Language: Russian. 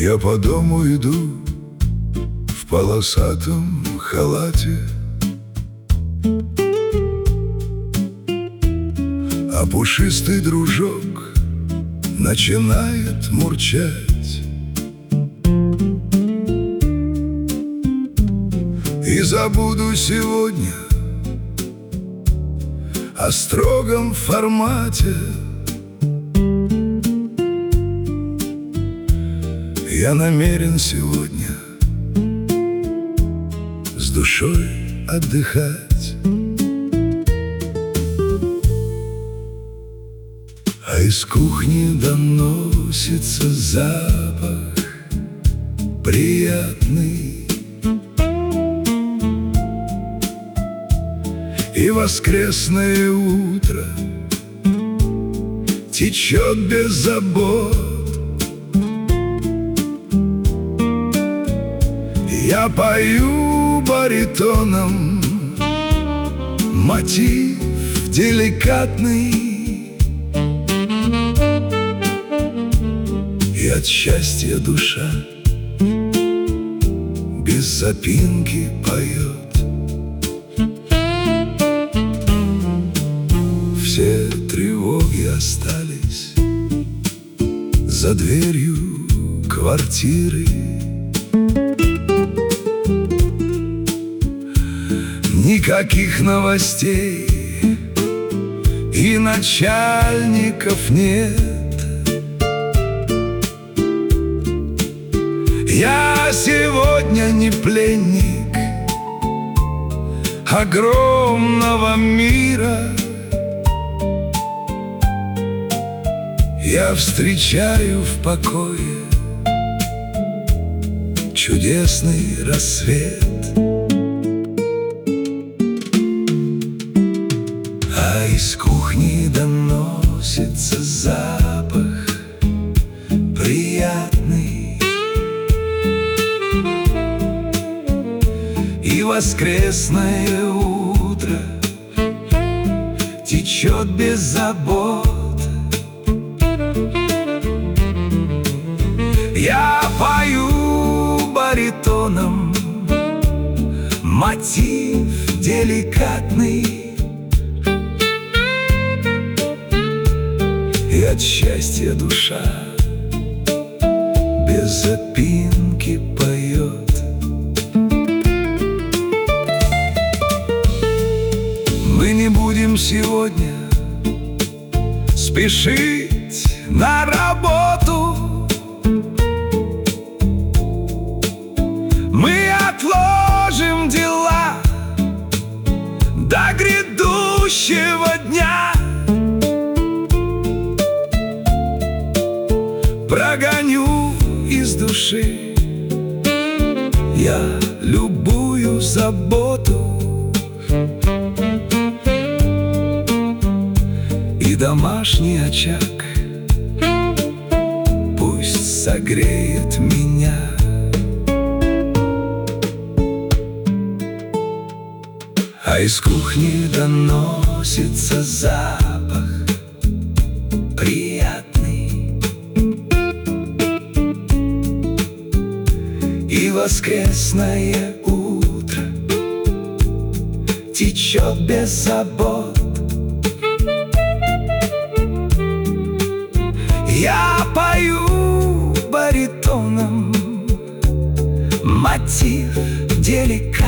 Я по дому иду в полосатом халате, а пушистый дружок начинает мурчать. И забуду сегодня о строгом формате. Я намерен сегодня с душой отдыхать. А из кухни доносится запах приятный, и воскресное утро течет без забот. Я пою баритоном мотив деликатный, и от счастья душа без запинки поет. Все тревоги остались за дверью квартиры. Никаких новостей и начальников нет. Я сегодня не пленник огромного мира. Я встречаю в покое чудесный рассвет. А из кухни доносится запах приятный, и воскресное утро течет без забот. Я пою баритоном мотив деликатный, и от счастья душа без запинки поет. Мы не будем сегодня спешить на работу. Мы отложим дела до грядущего дня. Прогоню из души я любую заботу, и домашний очаг пусть согреет меня. А из кухни доносится запах приятный, и воскресное утро течет без забот. Я пою баритоном мотив деликатный,